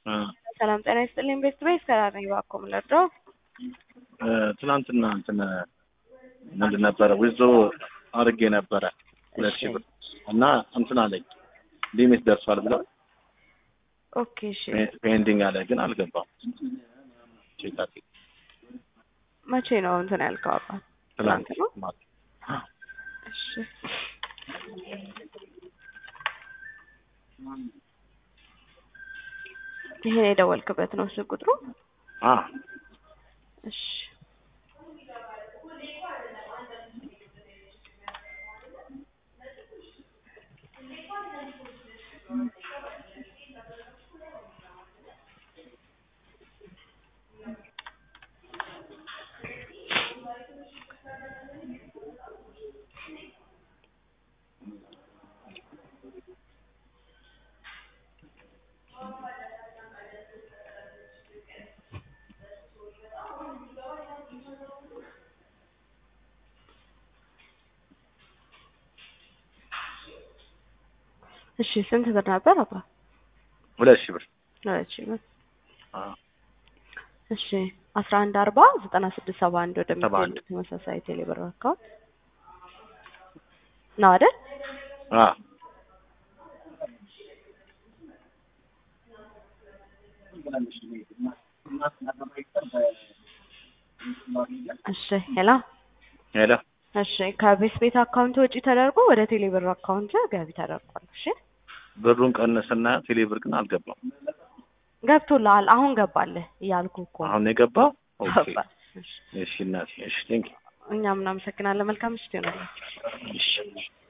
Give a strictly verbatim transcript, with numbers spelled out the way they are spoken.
ሰላም ጤና ይስጥልኝ ቤስት ቤስ ከራሪ ባኮም ለዶ ትናንትና እንትን ምንድን ነበረ ወይዞ አርጌ ነበረ ሁለት ሺህ ብር እና እንትን አለኝ ሊሚት ደርሷል ብለው ኦኬ እሺ ፔንዲንግ አለ ግን አልገባም ቼክ መቼ ነው እንትን ያልከው አባ ትናንት ነው እሺ ይሄ የደወልክበት ነው እሱ ቁጥሩ አ እሺ እሺ ስንት ብር ነበር አባ ሁለት ሺህ ብር ሁለት ሺህ ብር አ እሺ አስራ አንድ አርባ ዘጠና ስድስት ሰባ አንድ ወደሚል ተመሳሳይ ቴሌብር አካውንት ነው አይደል አ እሺ ሄላ ሄላ እሺ ከቤስ ቤት አካውንት ወጪ ተደርጎ ወደ ቴሌብር አካውንት ገቢ ተደርጓል እሺ ብሩን ቀነሰና ቴሌብር ግን አልገባም ገብቶላል አሁን ገባልህ እያልኩ እኮ አሁን የገባው ኦኬ እሺ እናቴ እሺ ቴንክ እኛም እናመሰግናለን መልካም ምሽት ይሁንልህ እሺ